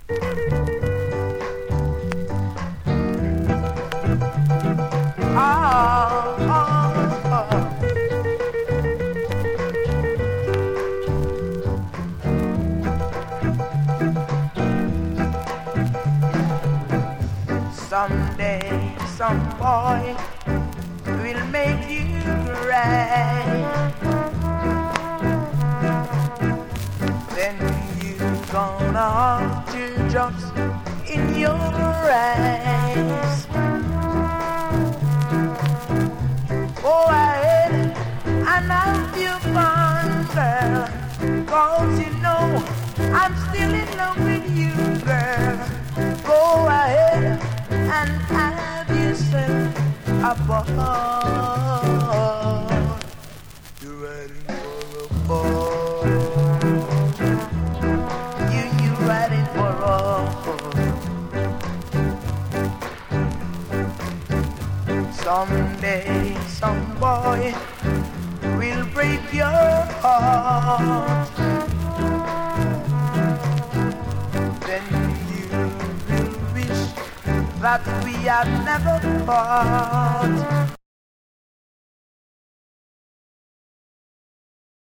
Someday, some boy will make you cry. Then you gonna have teardrops in your eyes. Go ahead and have your fun, girl, 'cause you know I'm still in love with you, girl. Go ahead and have yourself a ball. You're riding for a ball. You riding for a ball. Someday some boy will break your heart. Then you will wish that we had never fought.